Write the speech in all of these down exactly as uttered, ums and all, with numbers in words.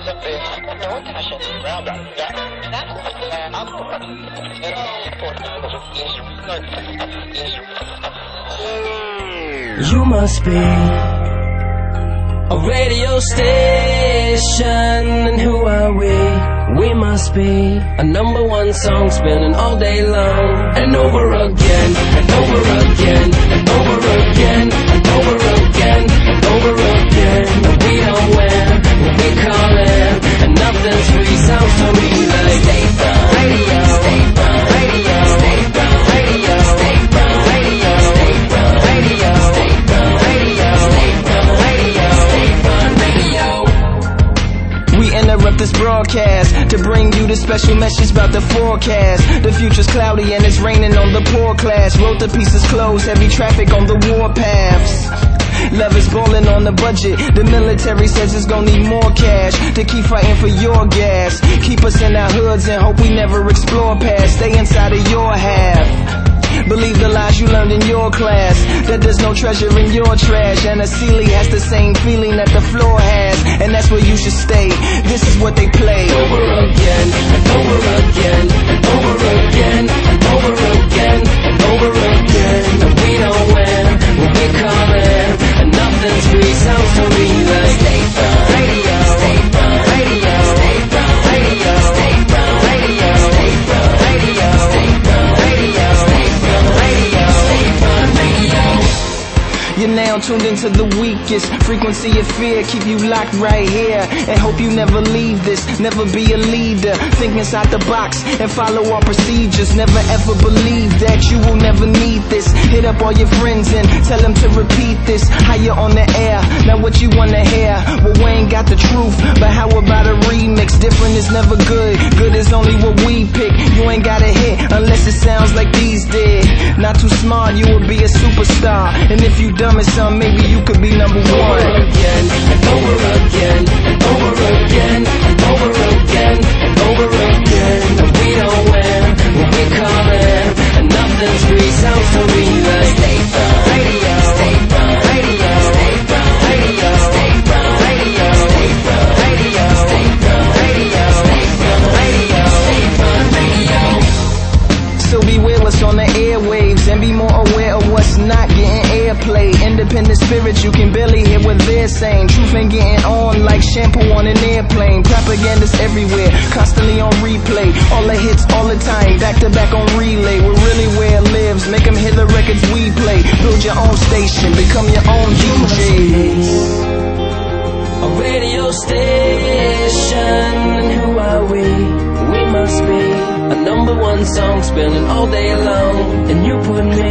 You must be a radio station, and who are we? We must be a number one song spinning all day long, and over again, and over again, and over again, and over again, and over again. And we don't win when we call in, and nothing's free. Sounds to me like State Farm Radio, State Farm Radio, State Farm Radio, State Farm Radio, State Farm Radio, State Farm Radio, State Farm Radio, State Farm Radio. We interrupt this broadcast to bring you the special message about the forecast. The future's cloudy and it's raining on the poor class. Road to pieces closed, heavy traffic on the warpaths. Love is balling on the budget. The military says it's gonna need more cash to keep fighting for your gas. Keep us in our hoods and hope we never explore past. Stay inside of your half. Believe the lies you learned in your class, that there's no treasure in your trash. And a Sealy has the same feeling that the floor has, and that's where you should stay. This is what they play. Over again, and over again, and over again, and over again, and over again. And we don't win when we come in, and nothing's free. Sounds to me like State Farm Radio, State Farm Radio, State Farm Radio, State Farm Radio, State Farm Radio, State Farm Radio, State Farm Radio, State Farm Radio. You're now tuned into the weakest frequency of fear. Keep you locked right here and hope you never leave this. Never be a leader. Think inside the box and follow our procedures. Never ever believe that you will never need this. Hit up all your friends and tell them to repeat this. Higher on the air, now what you wanna hear? Well, we ain't got the truth, but how about a remix? Different is never good. Good is only what we pick. You ain't got a hit unless it sounds like these did. Not too smart, you will be a superstar. And if you dumb as some, maybe you could be number one. Over again, and over again, and over again, and over again, and over again. And we don't win when we come in, and nothing's free. Sounds to me like State Farm Radio, State Farm Radio, State Farm Radio, State Farm Radio, State Farm Radio, State Farm Radio, State Farm Radio, State Farm Radio. So beware what's on the airwaves and be more aware of what's not getting airplay. Independent spirit, you can barely hear what they're saying. Truth ain't getting on like shampoo on an airplane. Propaganda's everywhere, constantly on replay. All the hits, all the time, back to back on relay. We're really where it lives, make them hear the records we play. Build your own station, become your own D J. A radio station, and who are we? We must be a number one song spinning all day long, and you put me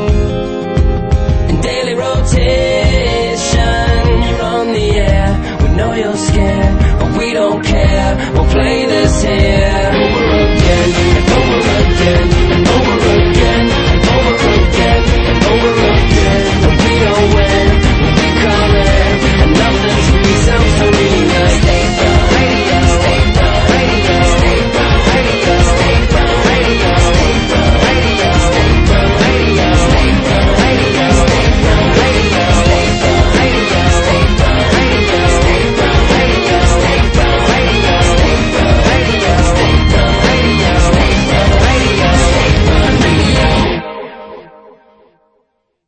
in daily rotation. You're on the air, we know you're scared, but we don't care. We'll play this here over again, and over again.